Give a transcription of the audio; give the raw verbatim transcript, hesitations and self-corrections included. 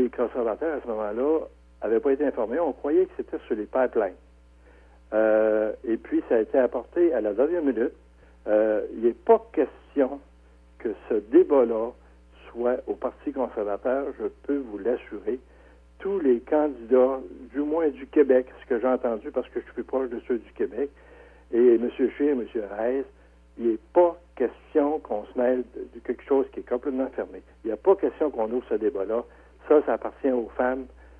les conservateurs, à ce moment-là, n'avaient pas été informés. On croyait que c'était sur les pipelines. Euh, et puis, ça a été apporté à la dernière minute. Euh, il n'est pas question que ce débat-là soit au Parti conservateur, je peux vous l'assurer. Tous les candidats, du moins du Québec, ce que j'ai entendu, parce que je suis plus proche de ceux du Québec, et M. Scheer et M. Hayes, il n'est pas question qu'on se mêle de quelque chose qui est complètement fermé. Il n'y a pas question qu'on ouvre ce débat-là. Ça, ça appartient aux femmes